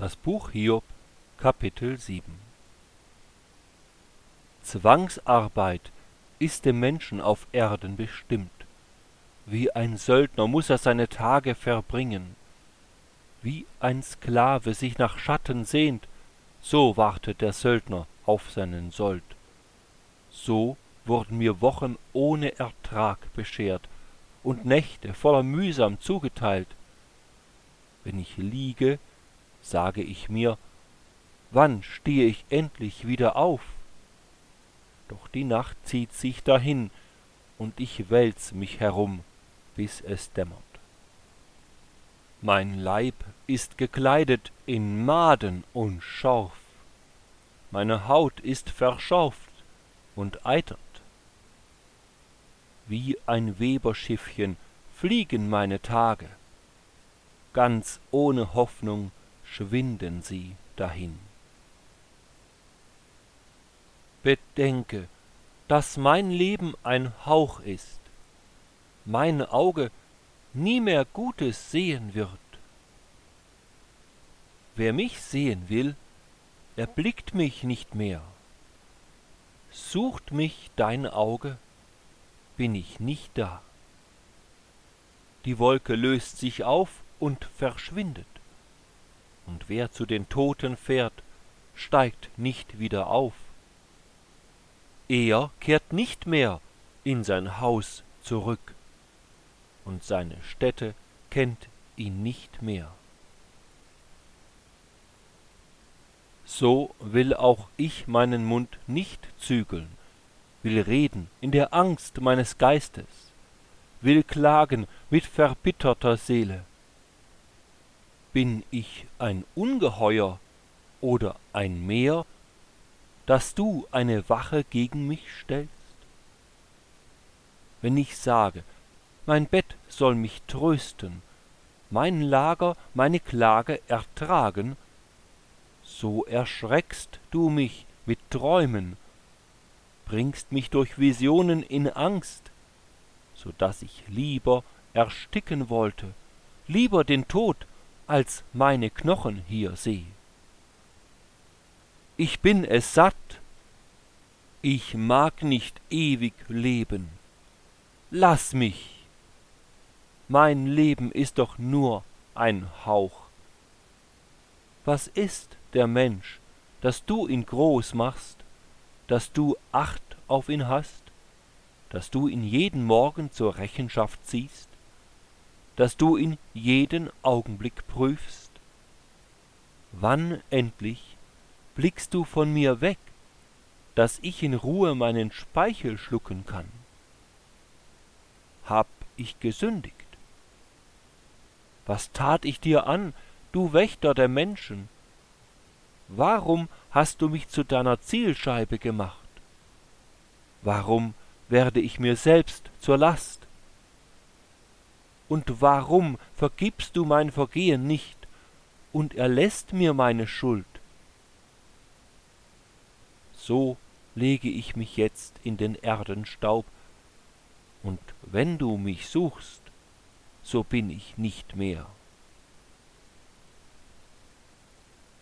Das Buch Hiob, Kapitel 7. Zwangsarbeit ist dem Menschen auf Erden bestimmt. Wie ein Söldner muß er seine Tage verbringen. Wie ein Sklave sich nach Schatten sehnt, so wartet der Söldner auf seinen Sold. So wurden mir Wochen ohne Ertrag beschert und Nächte voller Mühsam zugeteilt. Wenn ich liege, sage ich mir, wann stehe ich endlich wieder auf? Doch die Nacht zieht sich dahin, und ich wälz mich herum, bis es dämmert. Mein Leib ist gekleidet in Maden und Schorf, meine Haut ist verschorft und eitert. Wie ein Weberschiffchen fliegen meine Tage, ganz ohne Hoffnung schwinden sie dahin. Bedenke, dass mein Leben ein Hauch ist, mein Auge nie mehr Gutes sehen wird. Wer mich sehen will, erblickt mich nicht mehr. Sucht mich dein Auge, bin ich nicht da. Die Wolke löst sich auf und verschwindet, und wer zu den Toten fährt, steigt nicht wieder auf. Er kehrt nicht mehr in sein Haus zurück, und seine Stätte kennt ihn nicht mehr. So will auch ich meinen Mund nicht zügeln, will reden in der Angst meines Geistes, will klagen mit verbitterter Seele. Bin ich ein Ungeheuer oder ein Meer, dass du eine Wache gegen mich stellst? Wenn ich sage, mein Bett soll mich trösten, mein Lager meine Klage ertragen, so erschreckst du mich mit Träumen, bringst mich durch Visionen in Angst, so daß ich lieber ersticken wollte, lieber den Tod, als meine Knochen hier seh. Ich bin es satt, ich mag nicht ewig leben. Lass mich! Mein Leben ist doch nur ein Hauch. Was ist der Mensch, dass du ihn groß machst, dass du Acht auf ihn hast, dass du ihn jeden Morgen zur Rechenschaft ziehst, dass du ihn jeden Augenblick prüfst? Wann endlich blickst du von mir weg, dass ich in Ruhe meinen Speichel schlucken kann? Hab ich gesündigt? Was tat ich dir an, du Wächter der Menschen? Warum hast du mich zu deiner Zielscheibe gemacht? Warum werde ich mir selbst zur Last? Und warum vergibst du mein Vergehen nicht und erlässt mir meine Schuld? So lege ich mich jetzt in den Erdenstaub, und wenn du mich suchst, so bin ich nicht mehr.